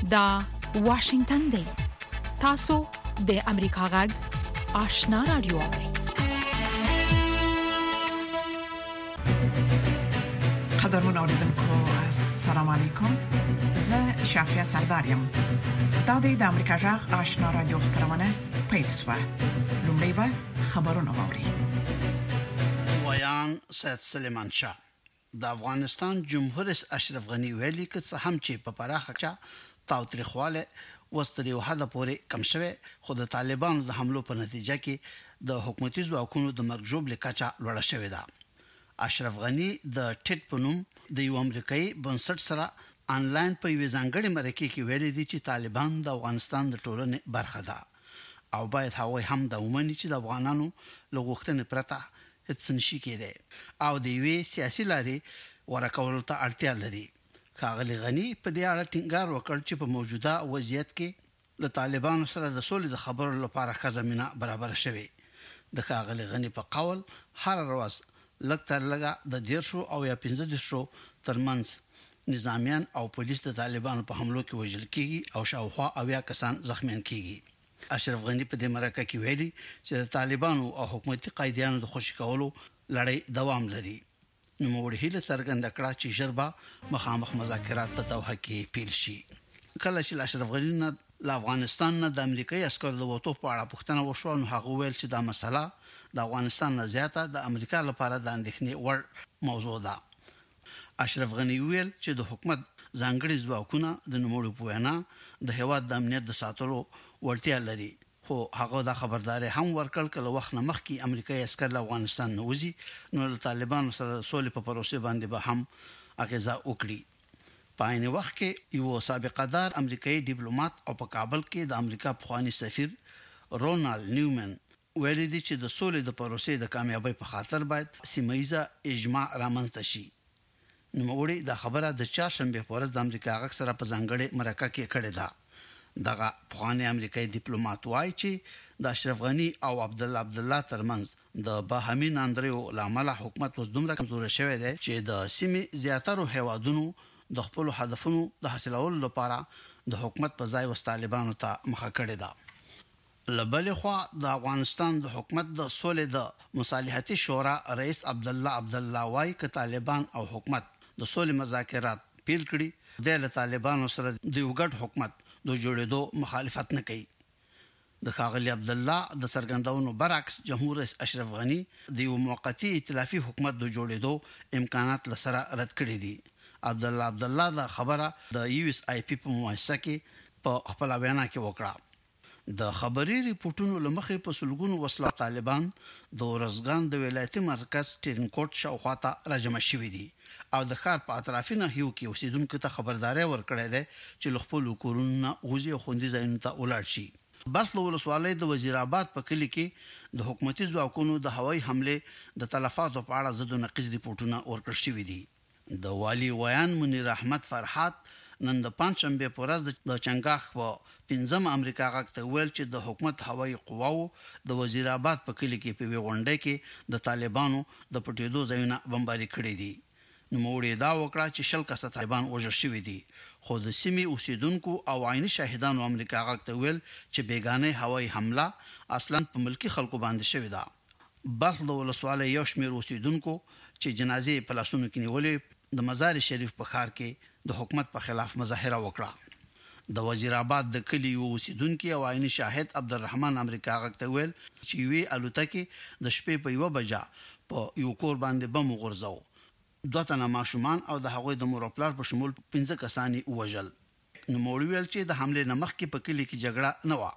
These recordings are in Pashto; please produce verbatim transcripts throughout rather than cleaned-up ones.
دا واشنگتن دی. تاسو د امریکا غږ آشنا رادیو. قدرمن اوریدونکو السلام علیکم. زه شافیا سردارم. دا د امریکا غږ آشنا رادیو خبرونه پیښه. لومړی به خبرونه واوري. ویان سید سلیمان شاه د افغانستان جمهور رئیس اشرف غنی ویلي چې هم چې په پراخه چا تاوتریخواله وستري وحده پورې کم شوه، خو د طالبانو د حملو په نتیجه کې د حکومتي ځواکونو د مرګ جوړ لکچا لوړه شوې ده. اشرف غنی د ټیټ پنوم د یو امریکایي بنسټ سره انلاین په یوه ځانګړي مرکه کې ویلي دي چې طالبان د افغانستان د ټولنې برخه ده او باید هغوی هم د ومني چې د افغانانو لغوښتنې پرته هیڅ نشي کېدای او د یوې سیاسي لارې ورکول ته اړتیا لري. ښاغلي غنی په دې اړه ټینګار وکړ چې په موجوده وضعیت کې د طالبانو سره د سولې د خبرو لپاره ښه زمينه برابر شوه. د ښاغلي غنی په قول هر ورځ لږ تر لږه د دیرشو او یا پنځه دیرشو ترمنځ نظامیان او پولیس د طالبانو په حملو کې وژل کیږي او شاوخوا اویا کسان زخمیان کیږي. اشرف غنی په دې مرکه کې ویلي چې د طالبانو او حکومتي قایدانو د خوشی کولو لړۍ دوام لري. نو موږ هیله څرګنده کړه چې ژربا مخامخ مذاکرات په توګه کې پیل شي. کله چې اشرف غنی نه له افغانستان نه د امریکایي عسکرو د وټو په اړه پوښتنه وشو، نو هغه ویل چې دا مسله د افغانستان نه زیاته د امریکا لپاره د اندېښنې وړ موضوع ده. اشرف غنی ویل چې د حکومت ځانګړي ځواکونه د نوموړي په وینا د هیواد د امنیت د ساتلو وړتیا لري، خو هغه د خبرداري هم ورکړ کله وخت نه مخکې امریکایي عسکر له افغانستان نه وځي نو له طالبانو سره سولې په پروسه باندې به هم اغیزه وکړي. په عین وخت کې یو سابقه دار امریکایي ډیپلوماټ او په کابل کې د امریکا پخوانی سفیر رونالد نیومن ویلي دی چې د سولې د پروسې د کامیابی په خاطر باید سیمایي اجماع رامنځته شي. نو موږ دا خبره د چهارشنبه په ورځ د امریکا غږ سره په ځانګړي مرکه کې کړې ده. دغه پخوانی امریکایي ډیپلوماټ وایي چې د اشرف غنی او عبد الله عبد الله ترمنځ د باهمین اندریو لامل حکومت اوس دومره کمزور شوی دی چې د سیمې زیاتره هیوادونو د خپل هدفونو د حاصلولو لپاره د حکومت په ځای وس طالبانو ته مخه کړې ده. لبل خو د افغانستان د حکومت د سولې د مصالحتي شورا رئیس عبد الله عبد الله وايي چې طالبان او حکومت د سولې مذاکرات پیل کړي، د طالبانو سره د یو ګډ حکومت د جوړېدو مخالفت نه کوي. د ښاغلي عبد الله د څرګندونو برعکس جمهور رئیس اشرف غنی د یو موقتی ائتلافي حکومت د جوړېدو امکانات لسره رد کړي دي. عبد الله عبد الله دا خبره د یو اس آی پی په مؤسسه کې په خپل بیان کې وکړه. د خبري ریپورتونو لمخې په سلګونو وسله طالبان د ورزګان د ولایتي مرکز ټرینکوټ شاوخواته راجمع شوي دي او د ښار په اطرافي ناحیو کې اوسیدونکو ته خبرداري ورکړې ده چې خپل کورونه غوځي او خوندي ځایونو ته ولاړ شي. بلخ ولسوالۍ د وزیر آباد په کلی کې د حکومتي ځواکونو د هوایي حمله د تلفاتو په اړه زده نقیز ریپورتونه ورکړ شوي دي. د والی ویان منیر احمد فرحات نن د پنځشنبه په ورځ د چنګاخ په پنځم امریکا غږ ته ویل چې د حکومت هوایي قواو د وزیر آباد په کلی کې په ویغونډه کې د طالبانو د پټېدو ځایونه بمباري کړي دي. نو موږ دا وکړه چې شل کسه طالبان وژل شوي دي، خو د سیمې اوسیدونکو او عیني شاهدانو امریکا غږ ته ویل چې بیگانه هوایي حمله اصلا په ملکی خلکو باندې شوې ده. بلخ د ولسوالۍ یو شمېر اوسیدونکو چې جنازې په لاسونو کې نیولې د مزار شریف په ښار کې د حکومت په خلاف مظاهره وکړه. د وزیر آباد د کلی اوسیدونکو او عیني شاهد عبدالرحمن امریکا غږ ته ویل چې وی الوتکه د شپې په یو بجا په یو کور باندې بم وغورځاو. دوه تنه ماشومان او د هغوی د مورپلار په شمول پنځه کسانی وژل. نو موږ ویل چې د حمله نمخ کې په کلی کې جګړه نه و.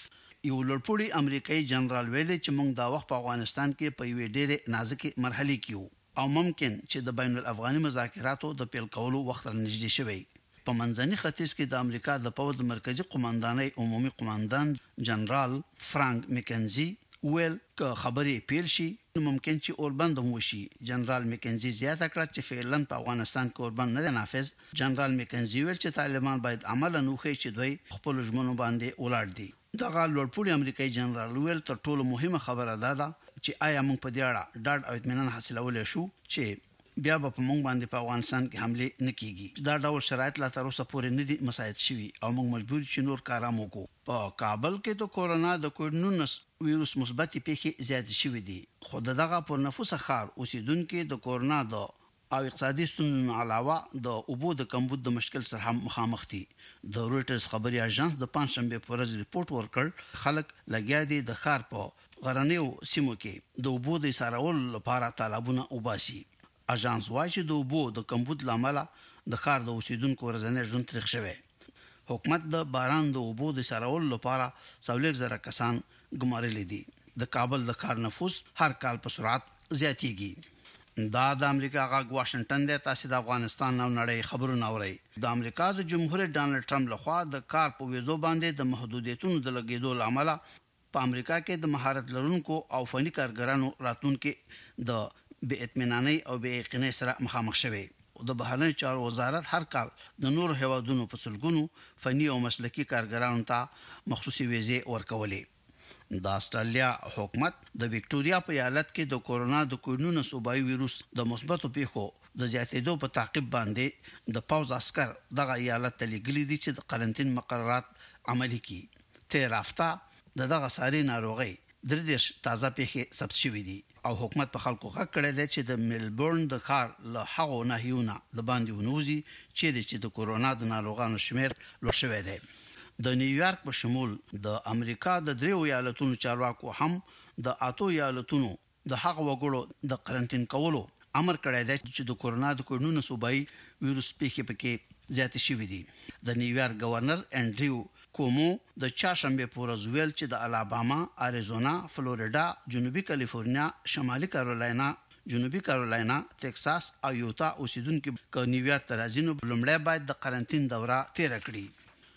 یو لړپوړی امریکایي جنرال ویل چې موږ دا وخت په افغانستان کې په یوې ډېرې نازکه مرحله کې یو او ممکن چې د بین الافغاني مذاکراتو د پیل کولو وخت نږدې شوی. په منځني ختیځ کې د امریکا د پوځ مرکزی قوماندانۍ عمومي قوماندان جنرال فرانک میکنزي ویل که خبرې پیل شي نو ممکن چې اوربند مو شي. جنرال میکنزي زیاته کړه چې فعلا په افغانستان کې اوربند نه نافذ. جنرال میکنزي ویل چې طالبان باید عملاً وخی چې دوی خپل ژمنو باندې ولاړ دي. دغه لوړپوړی امریکایي جنرال ویل تر ټولو مهمه خبره ده چې آیا موږ په دې اړه ډاډ او اطمینان حاصلولای شو چې بیا به په موږ باندې په افغانستان کې حمله نکېږي. دا ډول شرایط لا تر اوسه پورې نه دي مساعد شوي او موږ مجبور شو نور کارام وکړو. په کابل کې د کورونا د کووډ نولس وایروس مثبت پیښې زیات شوې دي، خو دغه پر نفوس خار اوسیدونکو د کورونا د او اقتصادي ستونزو علاوه د اوبو د کمبود د مشکل سره هم مخامخ دي. د رويټرز خبري اژانس د پنځشنبه په ورځ ریپورت ورکړ خلک لګیا دي د ښار په غرنیو سیمو کې د اوبو د سارول لپاره طلبونه وباسي. اژانس وايي چې د اوبو د کمبود لامل د ښار د اوسیدونکو ورځنی ژوند تریخ شوی. حکومت د باران د اوبو د سارول لپاره څولېک زره کسان ګمارلي دي. د کابل د ښار نفوس هر کال په سرعت زیاتېږي. دا د امریکا غاګ واشنگټن د تاسو د افغانستان نو نړۍ خبرونه اوري. د امریکا د جمهور رئیس ډانلډ ټرمپ لخوا د کار په ویزو باندې د محدودیتونو د لګیدو لامل په امریکا کې د مهارت لرونکو او فني کارګرانو راتلونکو د بې اطمینانۍ او بې یقینۍ سره مخامخ شوی. د بهرنی چارو وزارت هر کال د نور هیوادونو په سلګونو فني او مسلکي کارګرانو ته مخصوصي ویزې ورکولې. د استرالیا حکومت د وکټوريا په ایالت کې د کورونا د کوډونو صوبایي وایروس د مثبتو پیښو د زیاتېدو په تعقیب باندې د پاوز عسكر دغه ایالت ته لګلي دي چې د قرنټین مقررات عملي کړي. تیر هفته د دغه ساري ناروغي د دې تازه پیښې ثبت شوې دي او حکومت په خلکو غږ کړی دی چې د ملبورن د ښار له هغو ناحیونو د باندې ونوزي چې د کورونا د ناروغانو شمیر لوړ شوی دی. د نیویارک په شمول د امریکا د دریو ایالتونو چارواکو هم د اته ایالتونو د هغه وګړو د قرنټین کولو امر کړی دی چې د کورونا د کوډونو صوبایي وایروس پیښې پکې زیات شوې دي. د نیویارک گورنر انډریو کومو د چاشنبه په ورځ ویل چې د الاباما، اریزونا، فلوریدا، جنوبي کالیفورنیا، شمالي کارولاینا، جنوبي کارولاینا، ټکساس او یوتا اوسیدونکو ک نیویارک ته راځي نو لومړی باید د قرنټین دوره تیر کړي.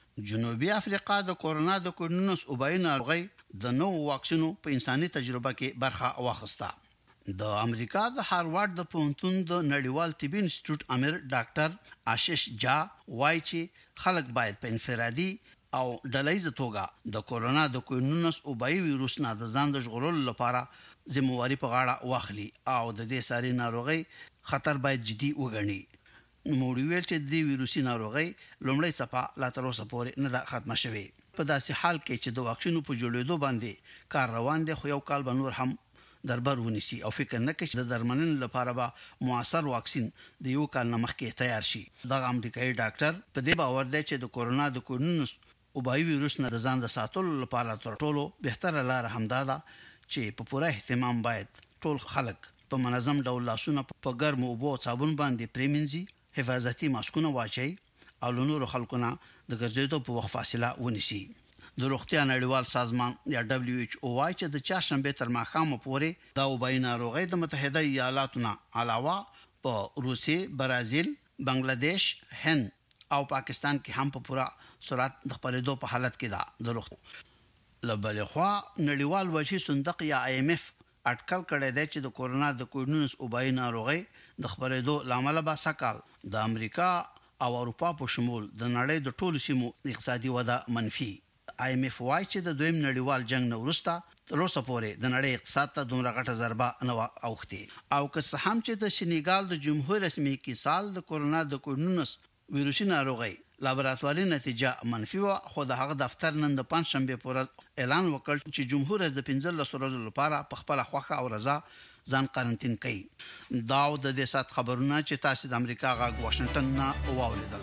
جنوبي افریقا د کورونا د کوډونو صوبایي ناروغي د نو واکسینو په انساني تجربه کې برخه واخیسته. د امریکا د هاروارد د پوهنتون د نړیوال طبي انسټیټیوټ امیر ډاکټر آشیش جا وايي چې خلک باید په انفرادي او ډلهییز توګه د کورونا د کوډونو صوبایي وایروس نه د ځان د ژغورلو لپاره ذمہواری په غاړه واخلي او د دې ساري ناروغي خطر باید جدي وګڼي. نوموړي ویل چې د ویروسي ناروغي لومړی څپه لا تر اوسه پورې نه ده ختمه شوې. په داسې حال کې چې د واکسینو په جوړېدو باندې کار روان دی، خو یو کال به نور هم دربر ونیسي او فکر نه کوي چې د درملنې لپاره به موثر واکسین د یو کال نه مخکې تیار شي. دغه امریکایي ډاکټر په دې باور دی چې د کورونا د کوډونو صوبایي وایروس نه د ځان د ساتلو لپاره تر ټولو بهتره لار همدا ده چې په پوره اهتمام باید ټول خلک په منظم ډول لاسونه په ګرمو اوبو او صابون باندې پریمنځي، حفاظتي ماسکونه واچي او له نورو خلکو نه د ګرځېدو په وخت فاصله ونیسي. د روغتیا نړیوال سازمان یا دبليو ایچ او وايي چې د چاشنبه تر ماښامه پورې دا وبای ناروغي د متحده ایالاتو نه علاوه په روسیې، برازیل، بنگلاديش، هند او پاکستان کې هم په پوره سرعت د خپرېدو په حالت کې ده. د روغتیا لبلخوا نړیوال وجهي صندوق یا آی ایم ایف اټکل کړی دی چې د کورونا د کوډونو صوبایي ناروغي د خبرېدو لامل به سکهال د امریکا او اروپا په شمول د نړۍ د ټولو سیمو اقتصادي وده منفي. آی ایم ایف وايي چې د دویم نړیوال جنگ نه وروسته تر اوسه پورې د نړۍ اقتصاد ته دومره غټه ضربه نه اوختي. او که څه هم چې د سینیګال د جمهور رسمي کې سال د کورونا د کوډونو ویروسي ناروغي لابراتواري نتیجه منفي و، خو د هغه دفتر نن د پنځشنبه په ورځ اعلان وکړ چې جمهور رئیس د پنځلس ورځې لپاره په خپل خوخه او رضا ځان قرنټین کوي. دا د دې سات خبرونه چې تاسو د امریکا غاګ واشنگټن نه واوریدل.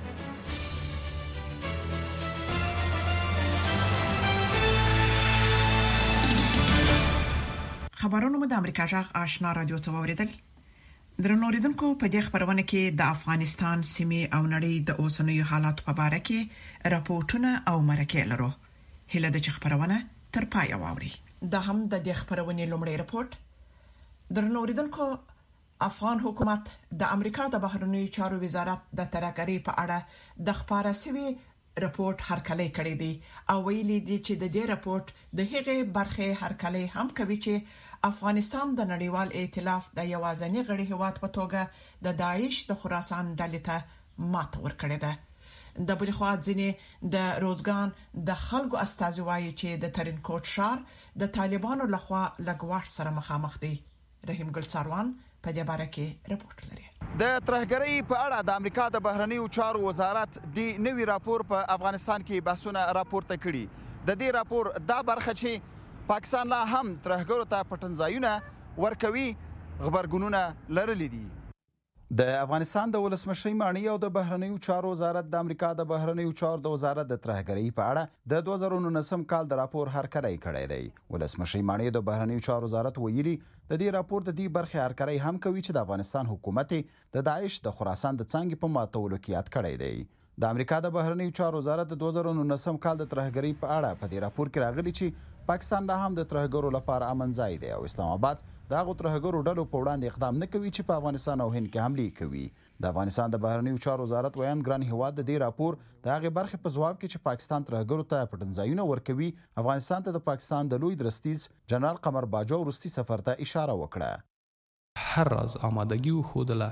خبرونه مو د امریکا غاګ آشنا رادیو څخه واوریدل. درنوریدونکو په دې خبرونه کې د افغانستان سیمې او نړۍ د اوسنیو حالات په اړه کې راپورټونه او مرکې لرو. هله د خبرونه تر پای واوري. دا هم د دې خبرونه لومړی راپورټ. درنوریدونکو افغان حکومت د امریکا د بهرنیو چارو وزارت د ترهګری په اړه د خبره سوي راپورټ هرکلی کړی دی او ویلي دی چې د دې راپورټ د هغې برخه هرکلی هم کوي چې افغانستان د نړیوال ائتلاف د یوازنی غړي هیواد په توګه د داعش د خراسان ډلې ته ماته ورکړې ده. د بل خوا ځینې د روزګان د خلکو استازي وایي چې د ترینکوټ ښار د طالبانو لخوا لګواښ سره مخامخ دی. رحیم ګل څاروان په دې باره کې رپورټ لري. د ترهګرۍ په اړه د امریکا د بهرنیو چارو وزارت د نوي راپور په افغانستان کې بحثونه راپورته کړي. د دې راپور دا برخه چې پاکستان لا هم ترهګرو ته پټنځایونه ورکوي غبرګونونه لرلي دي. د افغانستان د ولسمشر مانی او د بهرنیو چارو وزارت د امریکا د بهرنیو چارو د وزارت د ترهګرۍ په اړه د دوه زره نولسم کال د راپور هرکلی کړی دی. ولسمشر مانی د بهرنیو چارو وزارت ویلي د دې راپور د دې برخې هرکلی هم کوي چې د افغانستان حکومت د داعش د خراسان د څنګه په ماتولو کې یاد کړی دی. د امریکا د بهرنیو چارو وزارت د دوه زره نولسم کال د ترهګرۍ په اړه په دې راپور کې راغلي چې پاکستان لا هم د ترهګرو لپاره امن ځای دی او اسلام آباد د هغو ترهګرو ډلو په وړاندې اقدام نه کوي چې په افغانستان او هند کې حملې کوي. د افغانستان د بهرنیو چارو وزارت ویان ګران هیواد د دې راپور د هغې برخې په ځواب کې چې پاکستان ترهګرو ته پټنځایونه ورکوي افغانستان ته د پاکستان د لوی درستیز جنرال قمر باجوه وروستي سفر ته اشاره وکړه. هر راز آمادگی وښودله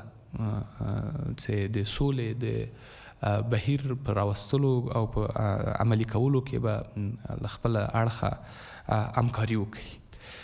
چې د سولې د بهیر پر راوستلو او په عملي کولو کې به له خپله اړخه همکاري وکړي.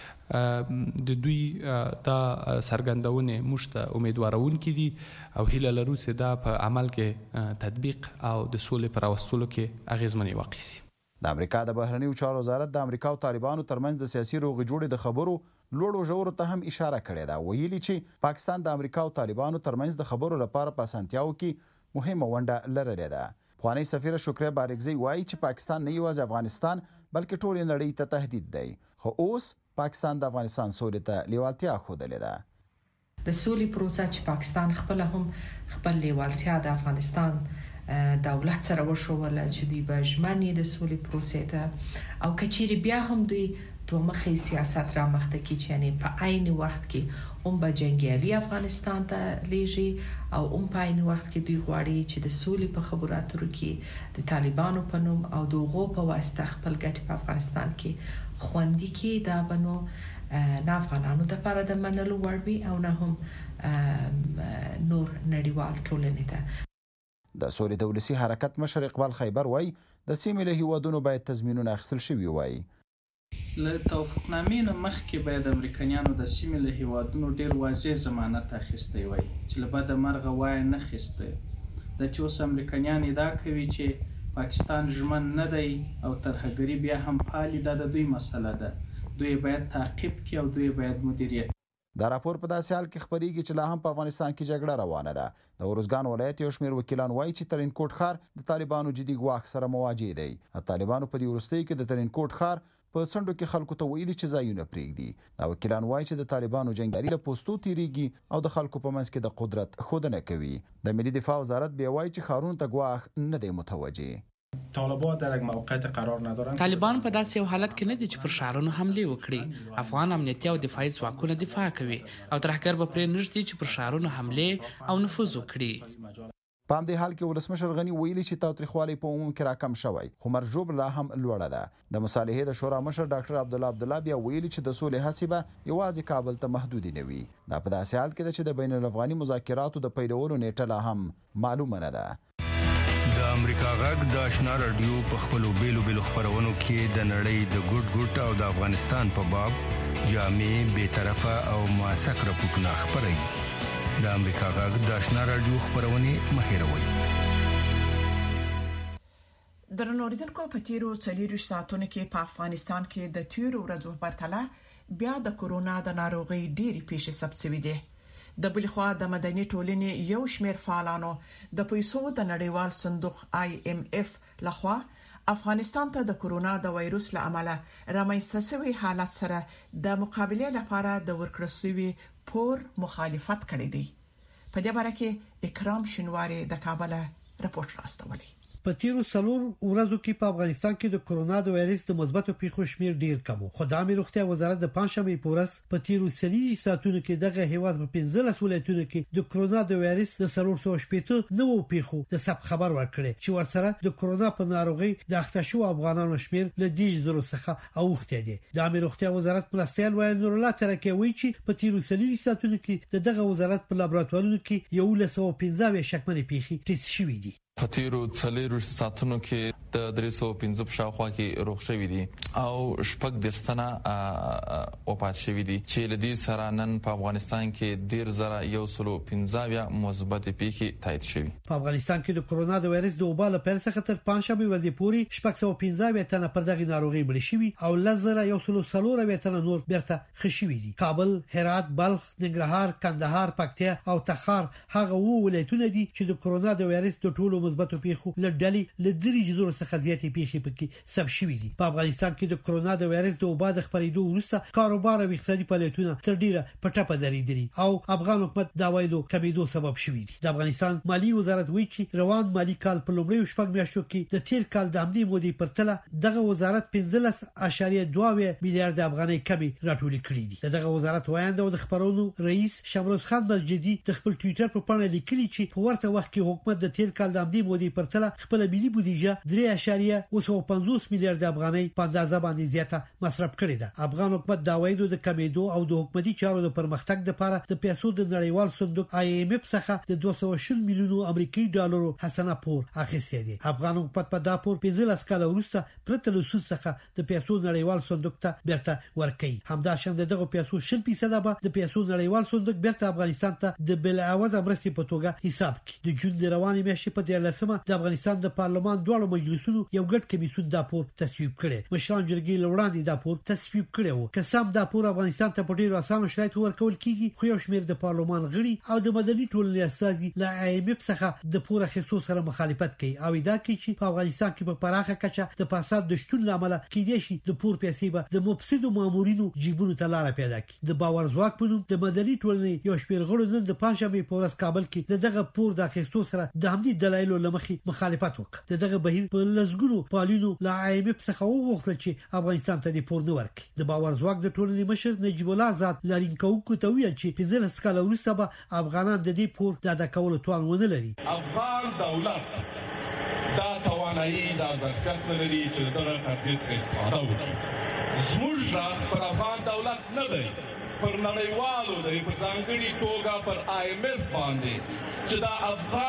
د دوی دا څرګندونې موږ ته امیدوارونکي دي او هیله لرو چې دا په عمل کې تطبیق او د سولې په راوستلو کې اغیزمنې واقع شي. د امریکا د بهرنیو چارو وزارت د امریکا او طالبانو ترمنځ د سیاسي روغې جوړې د خبرو لوړو ژورو ته هم اشاره کړې ده. ویلي چې پاکستان د امریکا او طالبانو ترمنځ د خبرو لپاره په اسانتیاو کې مهمه ونډه لرلې ده. پخوانۍ سفیره شکریه بارکزی وایي چې پاکستان نه یوازې افغانستان بلکې ټولې نړۍ ته تهدید دی، خو اوس پاکستان د افغانستان سولې ته لیوالتیا ښودلې ده. د سولې پروسه چې پاکستان خپل هم خپل لیوالتیا د افغانستان دولت سره وښوله چې دوی به ژمن د سولې پروسې ته او کچيري بیا هم دوی دوه مخې سیاست را مخته کی چې یعنی په عین وخت کې هم به جنگیالي افغانستان ته لیږي او هم په عین وخت کې دوی غواړي چې د سولې په خبرو اترو کې د طالبانو په نوم او د هغو په واسطه خپل ګټې په افغانستان کې خوندي کې دا بنو نه افغانانو د لپاره د منلو وړ وي او نه هم نور نړیوال ټولنې ته. د سولې د ولسي حرکت مشر اقبال خیبر وایي د سیمې له هیوادونو باید تضمینونه اخیستل شوي وای. له توافقنامې نه مخکې باید امریکایانو د سیمې له هیوادونو ډیر واضح ضمانت اخیستی وای چې له بده مرغه وای نه اخیستی. د چې اوس امریکایان ادعا کوي چې پاکستان ژمن نه دی او ترهګري بیا هم پالي، دا د دوی مسله ده. دوی باید تعقیب کړي او دوی باید مدیریت. دا راپور په داسې حال کې خبرېږي چې لا هم په افغانستان کې جګړه روانه ده. د ارزګان ولایت یو شمېر وکیلان وایي چې ترینکوټ ښار د طالبانو جدي ګواښ سره مواجه دی. طالبانو په دې وروستیو کې د ترینکوټ ښار په څنډو کې خلکو ته ویلي چې ځایونه پرېږدي. دا وکیلان وایي چې د طالبانو جنګیالي له پوستو تیریږي او د خلکو په منځ کې د قدرت ښودنه کوي. د ملي دفاع وزارت بیا وایي چې ښارونو ته ګواښ نه دی متوجه. طالبان در یک موقعیت قرار ندارن. طالبان په داسې یو حالت کې نه دي چې پر شهرونو حمله وکړي. افغان امنیتي او دفاعي ځواکونه دفاع کوي او ترهګر به پرې نږدې چې پر شهرونو حمله او نفوذ وکړي. په همدې حال کې ولسمشر غني ویلي چې تاوتریخوالی په عموم کې راکم شوی، خو مرجوب لا هم لوړه ده. د مصالحې د شورا مشر ډاکټر عبدالله عبدالله بیا ویلي چې د سولې هڅې به یوازې کابل ته محدودې نه وي. دا په داسې حال کې ده چې د بین الافغاني مذاکراتو د پیلولو نیټه لا هم معلومه نه ده. د امریکا غږ د آشنا رادیو په خپلو بیلو بیلو خبرونو کې د نړۍ د ګوټ ګوټ او د افغانستان په باب جامع، بیطرفه او موثق راپورټونه خپروي. د امریکا غږ د آشنا رادیو خبرونه مه هېروئ. درنو اوریدونکو، په تیرو څلورویشت ساعتونو کې په افغانستان کې د تیرو ورځو په پرتله بیا د کورونا د ناروغۍ ډېری پیښې ثبت شوې دي. د بلخوا د مدني ټولنې یو شمېر فعالانو د پیسو د نړیوال صندوق آی ایم ایف لخوا افغانستان ته د کورونا د وایروس له امله رامنځته شوی حالت سره د مقابله لپاره د ورکړل شوی پور مخالفت کړی دی. په دې باره کې اکرام شینواری د کابل رپورټ راستولی. په تیرو څلور ورځو کې په افغانستان کې د کورونا د وایرس د مثبتو پیښو شمیر ډیر کم و. خدای روغتیا وزارت د پنځشنبه په ورځ په تیرو څلوېښت ساعتونو کې دغه هیواد په پنځلس ولایتونو کې د کورونا د وایرس د څلور سوه شپږ نوو پیښو د ثبت خبر ورکړي چې ورسره د کورونا په ناروغي د اخته شو افغانانو شمیر له دېرش زره څخه اوښتی دی. د امیر روغتیا وزارت مرستیال وایي نور الله ترکي وایي چې په تیرو څلوېښت ساعتونو کې دغه وزارت په لابراتوارونو کې یو له سوه پنځه شکمنې پیښې تست شوې دي. په تیرو څلورو ساعتونو کې د درې سوه پنځه په شاوخوا کې روغ شوي دي او شپږ دېرش تنه وفات شوي دي چې له دې سره نن په افغانستان کې دېرش زره یو سلو پنځه اویا مثبتې پیښې تایید شوي. په افغانستان کې د کرونا د وایرس د وبا له پیل څخه تر پنځشنبې ورځې پورې شپږ سوه پنځه اویا تنه پر دغه ناروغي مړه شوي او لس زره یو سلو څلور اویا تنه نور بیرته ښه شوي دي. کابل، هرات، بلخ، ننګرهار، کندهار، پکتیا او تخار هغه وو ولایتونه دي چې د کرونا د وایرس د ټولو مثبتو پیښو له ډلې له درې جزو څخه زیاتې پیښې پکې ثبت شوي دي. په افغانستان کې د کرونا د وایرس د وبا د خپرېدو وروسته کاروبار او اقتصادي فعالیتونه تر ډیره په ټپه درېدلي او افغان حکومت د عوایدو کمیدو سبب شوي دي. د افغانستان مالی وزارت وایي چې روان مالی کال په لومړیو شپږ میاشتو کې د تیر کال د همدې مودې په پرتله دغه وزارت پنځلس اعشاریه دوه میلیارډ افغانۍ کمی راټولې کړې دي. دغه وزارت وایند او د خبرونو رئیس شمروز خان مسجدي د خپل ټوئیټر په پاڼه لیکلي چې په ورته وخت کې حکومت د تیر کال د همدې مودې په پرتله خپل ملي بودیجه درې اعشاریه اوه پنځوس میلیارډ افغانۍ په اندازه باندې زیاته مصرف کړې ده. افغان حکومت د عوایدو د کمیدو او د حکومتي چارو د پرمختګ لپاره د پیسو د نړیوال صندوق آی ایم اف څخه د دوه سوه شل میلیونو امریکایي ډالرو حسنه پور اخیستی دی. افغان حکومت په دا پور پنځلس کاله وروسته پرته له سود څخه د پیسو نړیوال صندوق ته بیرته ورکړي. همداشان دغه پیسو شل فیصد به د پیسو نړیوال صندوق بیرته افغانستان ته د بل عوض مرستې په توګه حساب کړي. د جون د روانې میاشتې په دیارلسمه د افغانستان د پارلمان دواړو مجلسونو یو ګډ کمیسیون دا پور تصویب کړي. مشران جرګې لوړاندې دا پور تصویب کړي وو. که سم دا پور افغانستان ته په ډیرو اسانه شرایطو ورکول کیږي خو یو شمېر د پارلمان غړي او د مدني ټولنې اساسي له آی ایم اف څخه د پور اخیستو سره مخالفت کوي او دا کوي چې په افغانستان کې په پراخه کچه د فساد د شتون لامل کېدای شي د پور پیسې به د مفسدو مامورینو جیبونو ته لار پیدا کړي. د باور ځواک په نوم د مدني ټولنې یو شمېر غړو نن د پنځشنبې په ورځ کابل کې د دغه پور د اخیستو سره د همدې دلایلو لمخې مخالفت وکړ. د دغه بهیر په لزګونو پالینو له آی ایم اف څخه وغوښتل چې افغانستان ته د پور نه ورکړي. د باور ځواک د ټولنې مشر نجیب الله آزاد لارینکوونکو ته ویل چې پنځلس کاله وروسته به افغانان د دې پور د ادا کولو توان ونه لري. افغان دولت دا توانایي دا ظرفیت نه لري چې دغه قرضې څخه استفاده وکړي. زموږ غږ پر افغان دولت نه دی، پر نړیوالو دی، په ځانګړي توګه پر آی ایم اف باندې چې دا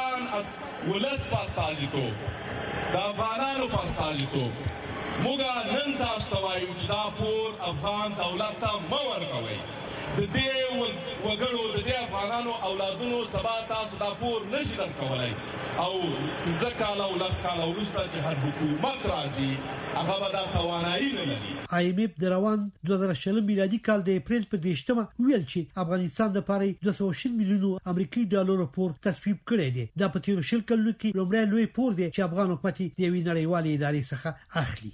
افغان ولس په استازیتوب د افغانانو په استازیتوب موږ نن تاسو ته وایو چې دا پور افغان دولت ته مه ورکوئ. د دې وګړو د دې افغانانو اولادونو سبا تاسو دا پور نشي درکولی او پنځه کاله او لس کاله وروسته چې هر حکومت راځي هغه به دا توانایي نه لري. آی ایم اف د روان دوه زره شلم میلادي کال د اپریل په دېرشمه ویل چې افغانستان لپاره دوه سوه شل میلیونو امریکایي ډالرو پور تصویب کړی دی. دا په تیرو شل کلونو کې لومړی لوی پور دی چې افغان حکومت د یوې نړیوالې ادارې څخه اخلي.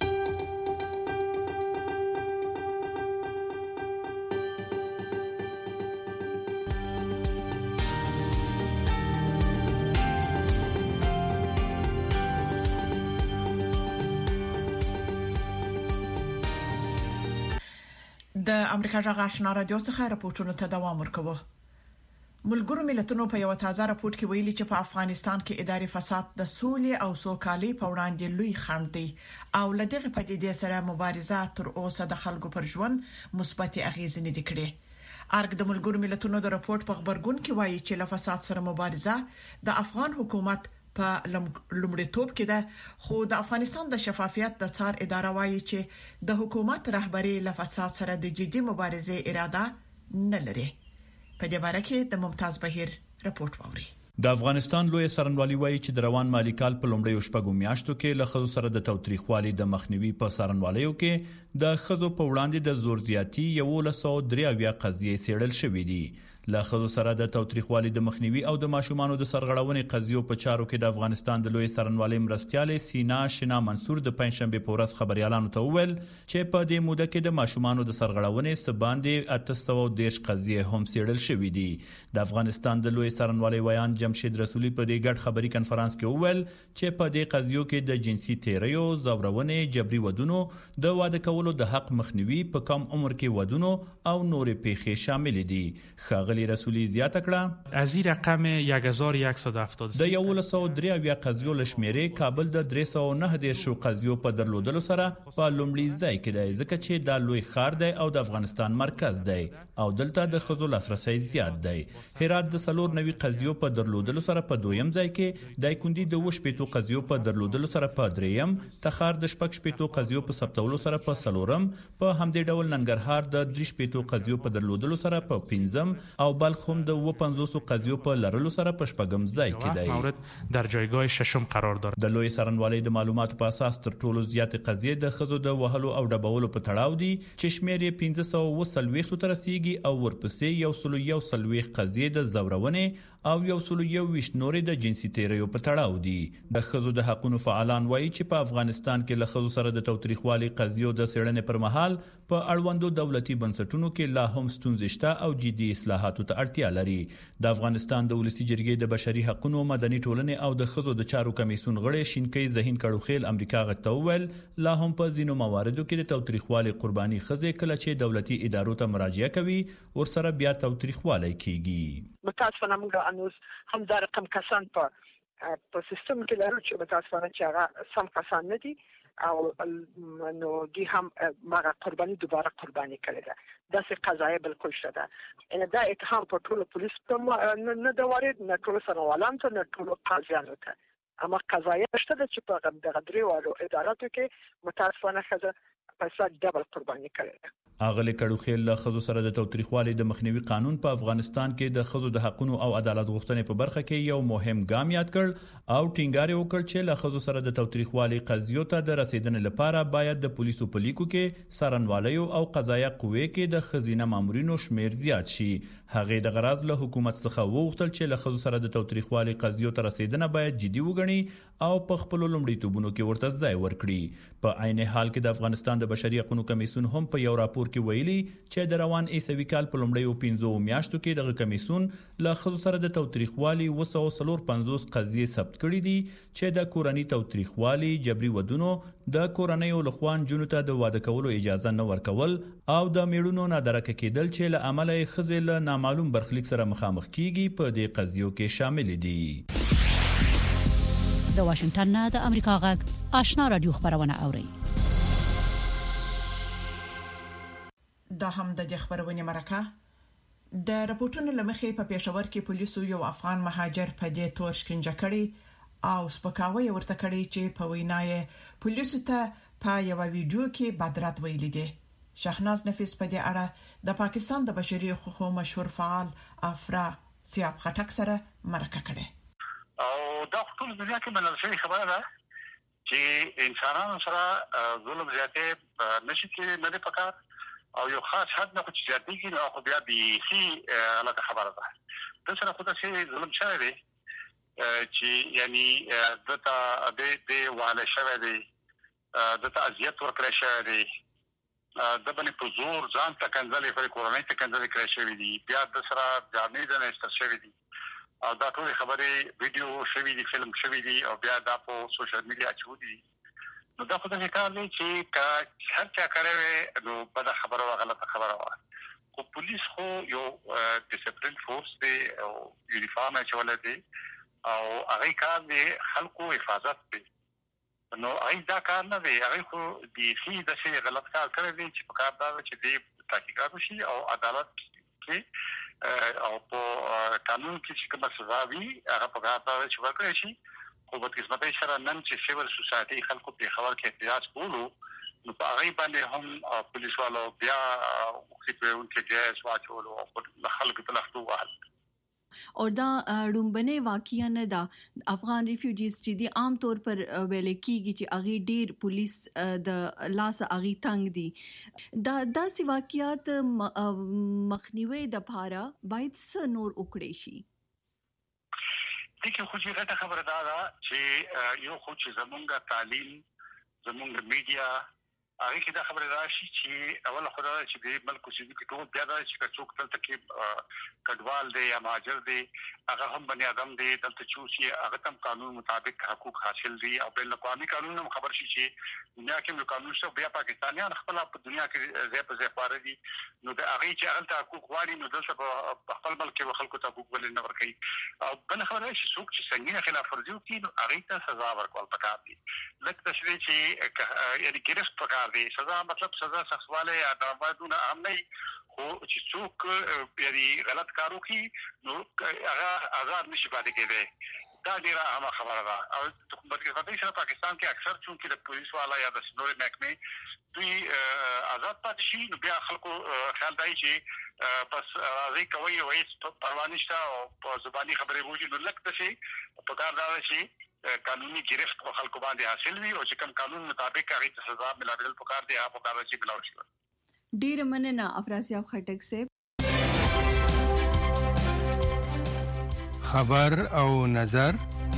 د امریکا جغ آشنا رادیو څخه راپورټونو ته دوام ورکوي. ملګرو ملتونو په یو تازه راپورټ کې ویلي چې په افغانستان کې اداري فساد د سولې او سوکالۍ په وړاندې لوی خنډ دی او لدغه پدیدې سره مبارزه تر اوسه د خلکو پر ژوند مثبت اغیزې نه دي کړې. ارګ د ملګرو ملتونو د راپورټ په خبرګون کې وایي چې له فساد سره مبارزه د افغان حکومت په لومړیتوب کې ده، خو د افغانستان د شفافیت د څار اداره وایي چې د حکومت رهبری له فساد سره د جدي مبارزې اراده نه لري. په دې باره کې د ممتاز بهیر راپورټ ووري. د افغانستان لوی سرنوالي وایي چې د روان مالی کال په لومړیو شپږو میاشتو کې له خزو سره د توتریخوالي د مخنیوي په سرنوالیو کې د خزو په وړاندې د زور زیاتی یو سل درې اویا قضیې څېړل شوې دي. له خزو سره د توتریخوالي د مخنیوي او د ماشومانو د سرغړونې قضیو په چارو کې د افغانستان د لوی سرنوالي مرستيالې سینا شنا منصور د پنځشنبه په ورځ خبريالانو ته وویل چې په دې موده کې د ماشومانو د سرغړونې سباندې اته سوه دېرش قضیې هم څېړل شوې دي. د افغانستان د لوی سرنوالي ویان جمشید رسولي په دې ګډ خبري کنفرانس کې وویل چې په دې قضیو کې د جنسي تیریو، زورونې، جبري ودونو، د واده کولو د حق مخنیوي، په کم عمر کې ودونو او نورې پیښې شامل دي. ښاغلي ښاغلي رسولي زیاته کړه از این رقم یک هزار و صد و هفتاد د یولس سوه درې اویا قضیو له شمېرې کابل د درې سوه نهه دېرشو قضیو په درلودلو سره په لومړي ځای کې دی ځکه چې دا لوی ښار دی او د افغانستان مرکز دی او دلته د ښځو لاسرسی زیات دی. هرات د څلور نوي قضیو په درلودلو سره په دویم ځای کې، دایکنډي د اووه شپېتو قضیو په درلودلو سره په درېیم، تخار د شپږ شپېتو قضیو په ثبتولو سره په څلورم، په همدې ډول ننګرهار د درې شپېتو قضیو په درلودلو سره په پنځم او بلخ هم د اووه پنځوسو قضیو په لرلو سره په شپږم ځای کې دی. مورد در جایگاه ششم قرار دارد. د لوی څارنوالۍ د معلوماتو په اساس تر ټولو زیاتې قضیې د ښځو د وهلو او ډبولو په تړاو دي چې شمېر یې پنځه سوه اووه څلوېښتو ته رسیږي او ورپسې یو سلو یو څلوېښت قضیې د زورونې او یو سلو یو ویشت نورې د جنسي تیریو په تړاو دي. د ښځو د حقونو فعالان وایي چې په افغانستان کې له ښځو سره د تاوتریخوالي قضیو د څېړنې پر مهال په اړوندو دولتي بنسټونو کې لا هم ستونزې شته او جدي اصلاحاتو ته اړتیا لري. د افغانستان د ولسي جرګې د بشري حقونو، مدني ټولنې او د ښځو د چارو کمیسیون غړی شینکۍ ذهین کړوخیل امریکا غږ ته وویل لا هم په ځینو مواردو کې د تاوتریخوالي قرباني ښځې کله چې دولتي ادارو ته مراجعه کوي ورسره بیا تاوتریخوالی کیږي. متاسفانه موږ انوس هم دا رقم کسان په په سیستم کې لرو چې متاسفانه چې هغه سم کسان نه دي او نو دي هم مغه قرباني دوباره قرباني کړي ده. داسې قضایه بالکل شته ان دا اتهام په ټولو پولیس ته نه دا وارد نه ټولو سروالان ته نه ټولو قاضیانو ته، اما قضایه شته چې په دغه درې والو اداراتو کې متاسفانه ښځه پیسې ډبل قرباني کړي ده. اغلی کړوخیل له ښځو سره د تاوتریخوالي د مخنیوي قانون په افغانستان کې د ښځو د حقونو او عدالت غوښتنې په برخه کې یو مهم ګام یاد کړ او ټینګار یې وکړ چې له ښځو سره د تاوتریخوالي قضیو ته د رسیدنې لپاره باید د پولیسو په لیکو کې، څارنوالیو او قضایه قوې کې د ښځینه مامورینو شمیر زیات شي. هغې د غرض له حکومت څخه وغوښتل چې له ښځو سره د تاوتریخوالي قضیو ته رسیدنه باید جدي وګڼي او په خپلو لومړیتوبونو کې ورته ځای ورکړي. په عین حال کې د افغانستان د بشري حقوقو کمیسیون هم په یو راپور کې ویلي چې د روان عیسوي کال په لومړیو پنځو میاشتو کې دغه کمیسیون له ښځو سره د تاوتریخوالي اووه سوه څلور پنځوس قضیې ثبت کړي دي چې د کورني تاوتریخوالي، جبري ودونو، د کورنیو لخوا نجونو ته د واده کولو اجازه نه ورکول او د میړونو نادرکه کېدل چې له امله یې ښځې له نامعلوم برخلیک سره مخامخ کیږي په دې قضیو کې شامل دي. د واشنگټن نه د امریکا غږ آشنا رادیو خبرونه اوري. دا هم د خبرونه مرکه د راپورټونو لمخې په پېښور کې پولیسو یو افغان مهاجر په دې تور شکنجه کړی او سپکاوی ورته کړی چې په وینای پولیسو ته په یو ویډیو کې بدرات ویلي دي. شهناز نفیس په دې اړه د پاکستان د بشري حقوقو مشهور فعال افرا سیاب خټک سره مرکه کړې او دا ټول دنیا کې منل شوی خبره ده چې انسانانو سره ظلم زیاته نشي کې نه پکار او یو خاص حد نه چې زیاتېږي نو خو بیا به سي علاقه خبره ده. د سره خو دا شی ظلم شوی دی چې یعنی دته د دې واله شوی دی، دته اذیت ورکړی شوی دی، د باندې په زور ځان ته کنځلې پر کورنۍ ته کنځلې کړې شوی دی، بیا د سره ځانې نه استر شوی دی او دا ټول خبرې ویډیو شوی دی، فلم شوی دی او بیا دا په سوشل میډیا چو دی. نو دا خو د کار دی چې کا هر چا کوي نو بده خبره او غلطه خبره وایي. خو پولیس خو یو ډیسپلین فورس دی او یونیفارم چولې دی او هغه کار دی خلکو حفاظت دی. نو هغه دا کار نه دی، هغه خو د سی د شی غلط کار کوي چې په کار دا چې دی تحقیقات وشي او عدالت کې او په قانون کې چې کومه سزا وي هغه په کار دا چې ورکړي شي. خو په قسمت سره نن چې سیول سوسایټي خلکو په خبر کې احتجاج کولو نو په هغه باندې هم پولیس والو بیا خپل انکه جاس واچولو او خلکو ته لختو وهل. اور دا ډومبنه واقعیا نه دا افغان ریفیوجیز چې دي عام طور پر ویل کېږي چې اغي ډیر پولیس د لاس اغي تنگ دي. دا داسې واقعیات مخنیوي د پاره باید څه نور وکړي شي. دغه خو چې غټه خبره ده چې یو خو چې زمونږه تعلیم، زمونږه میډیا هغه کې دا خبره راشي چې اول خدای چې د ملک اوسېدونکو ټول بیا دا چې څوک دلته کې کډوال دی یا مهاجر دی هغه هم بني ادم دی دلته چوسي هغه هم قانون مطابق حقوق حاصل دي او بین الاقوامي قانون هم خبر شي چې دنیا کې قانون شته بیا پاکستانیان خپل په دنیا کې ځای په ځای پاره دي نو د هغه چې هغه حقوق غواړي نو دلته په خپل ملک کې خلکو ته حقوق ولې نه ورکوي او بل خبره چې څوک چې څنګه خلاف ورزي کوي نو هغه ته سزا ورکول پکار دي لکه تشریح چې یعنی ګرفت پکار دي سزا مطلب سزا سخواله یا دامادونه هم نه خو چې څوک یعنی غلط کارو کوي نو هغه آزاد نشي پاتې کېدی دا ډیره اهمه خبره ده او په بلکې په پاکستان کې اکثر چونکې د پولیس والا یا د سنوري محکمې دوی آزاد پاتې شي نو بیا خلکو خیال دی چې بس راځي کوي او هیڅ پروا نشته او په زبانی خبرې وږي نو لکه څه په کار دا چې قانوني گرفت په خلکو باندې حاصل وي او چې کوم قانون مطابق هغه ته سزا ملاوي په کار دی هغه په کار چې ملاوي شي. ډیر مننه افراسیاب خټک صاحب. خبر او نظر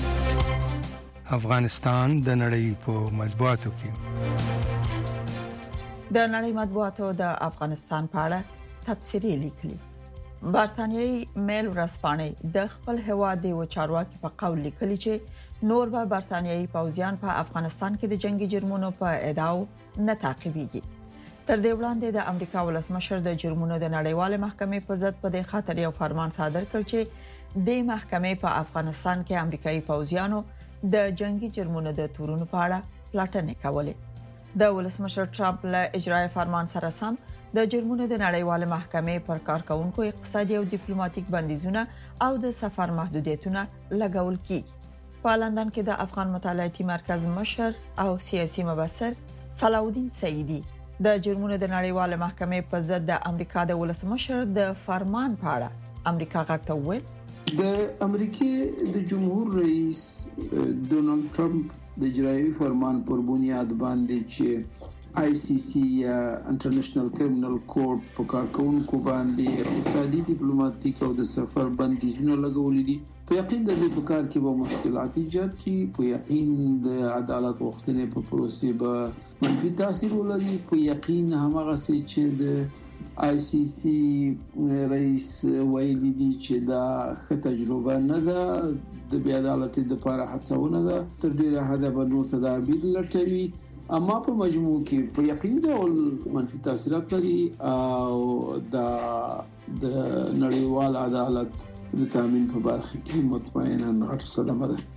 افغانستان د نړۍ په مطبوعاتو کې د نړۍ مطبوعاتو د افغانستان په اړه تبصرې لیکلي. برتانیایی میل ورځپاڼې د خپل هواد د چارواکي په قول لیکلي چې نور به برتانیایی پوځیان په افغانستان کې د جنگي جرمونو په ادعاو نه تعقیبېږي. تر دې وړاندې د امریکا ولسمشر د جرمونو د نړیوال محکمې په ضد په دې خاطر یو فرمان صادر کړ چې د محکمې په افغانستان کې امریکایي پوځیانو د جنگي جرمونو د تورونو په اړه پلاټنې کولې. د ولسمشر ټرمپ له اجرای فرمان سره سم د جرمونو د نړیوال محکمې پر کارکونکو اقتصادي او ډیپلوماټیک بندیزونه او د سفر محدودیتونه لګول کیږي. په لندن کې د افغان مطالعاتي مرکز مشر او سیاسي مبصر صلاح الدین سعیدی د جرمونو د نړیوال محکمې په ضد د امریکا د ولسمشر د فرمان په اړه امریکا غاټه ویل د امریکای د جمهور رئیس ډونالد ټرمپ د اجرایي فرمان پر بنیاد باندې چې آی سی سی یا انټرنیشنل کرمینل کورټ په کارکونکو باندې اقتصادي ډیپلوماټیک او د سفر بندیزونه لګولې دي په یقین د دې په کار کې به مشکلات ایجاد کی په یقین د عدالت غوښتنې په پروسې به منفي تاثیر ولري په یقین همغه چې د آی سی سی رئیس ویلي دي چې دا ښه تجربه نه ده د بې عدالتۍ لپاره هڅونه ده تر ډیره حده به نور تدابیر لټوي اما په مجموع کې په یقین ډول منفي تاثیرات لري او د د نړیوال عدالت د تامین په برخه کې مطمئناً غټه صدمه ده.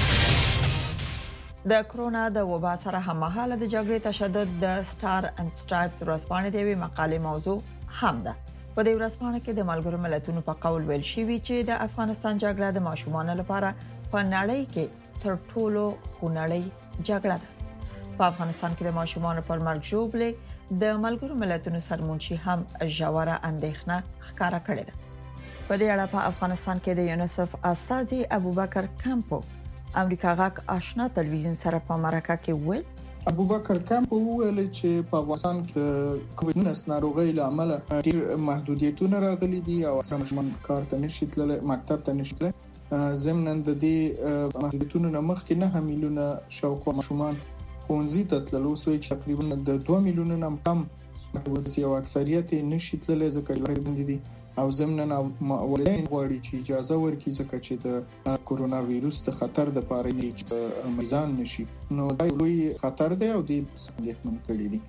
د کرونا د وبا سره هممهاله د جګړې تشدد د سٹار اند سټرایپس ورځپاڼې د وی مقالې موضوع هم ده. په دې ورځپاڼه کې د ملګرو ملتونو په قول ویل شوی چې د افغانستان جګړه د ماشومانو لپاره په نړۍ کې تر ټولو خونړۍ جګړه ده. په افغانستان کې د ماشومانو پر مرګ ژوبلې د ملګرو ملتونو سرمنشي هم ژوره اندېښنه ښکارا کړې ده. په دې اړه په افغانستان کې د یونیسف استاذي ابوبکر کمپو امریکا غاک آشنا تلویزیون سره په مرکه کې ویل ابوبکر کمپو ویل چې په افغانستان کې کووډ ناینټین ناروغي لامل ډېر محدودیتونه راغلي دي او سمجمن کار ته نشي تللی مکتب ته نشي تللی ضمن د دې محدودیتونو نه مخکې نه میلیونه شاوخوا ماشومان ښوونځي ته تللو سوی چې تقریبا د دوه میلیونه نه کم محدودیت او اکثریت نشي تللی ځکه چې باندې دي او ضمن والدین غواړي چې اجازه ورکړي ځکه چې د کورونا وایروس د خطر د پاره نه میزان نشي نو دا لوی خطر دی او د څنګه کړی دی.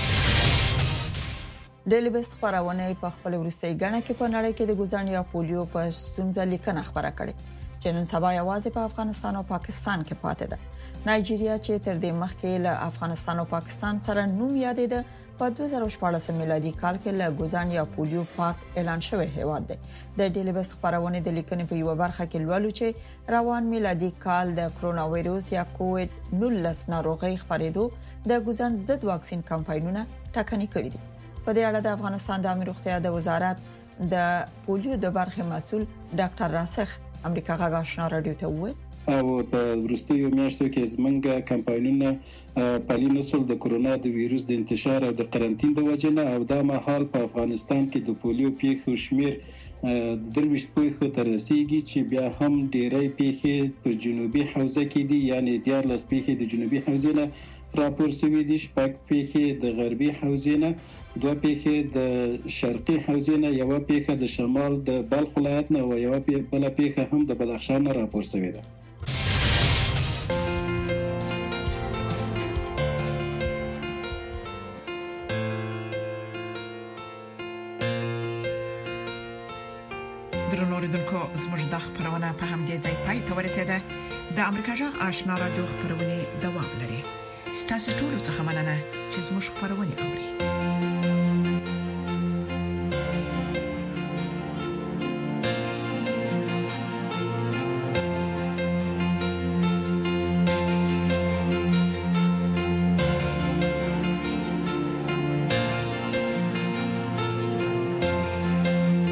ډیلی بیست خبرونه په خپل ورستۍ غاڼه کې په نړۍ کې د ګوزان یا پولیو په ستونزه لیکنه خبره کړې چې نن سبا یوازې په افغانستان او پاکستان کې پاتې ده. نایجیریا چې تر دې مخکې له افغانستان او پاکستان سره نوم یادېده په دوه زره شپږ میلادي کال کې له ګوزان یا پولیو پاک اعلان شوی هیواد دی. د ډیلی بیست خبرونه د لیکنې په یو برخه کې لولو چې روان میلادي کال د کرونا وایروس یا کووډ نولس ناروغي خبرېدو د ګوزان ضد واکسین کمپاینونه ټاکنې کړې دي. په دې اړه د افغانستان د امیر روغتیا د وزارت د پولیو د برخې مسول ډاکټر راسخ امریکا غاګ آشنا رادیو ته وویل او په وروستیو میاشتو کې زمونږ کمپاینونه پالي نسل د کرونا د وایروس د انتشار او د قرنټین د وجې نه او د مهال په افغانستان کې د پولیو پیښو شمیر درویشت پیښو ته رسیدي چې بیا هم ډیری پیښې په جنوبي حوزه کې دي یعنی دیارلس پیښې د جنوبي حوزې نه راپور شوی دي، شپږ پیښې د غربي حوزې نه، دوه پیښې د شرقي حوزې نه، یو پیښه د شمال د بلخ ولایت نه او یو بل پیښه هم د بدخشان نه راپور شوی ده. درنو اوریدونکو، زموږ د خبرونه په همدې ځای پای ته ورسیده. د امریکا جغ آشنا رادیو خبرونه دوام لري. ستاسو ټول څه مننه چې زموږ خبرونه اوري.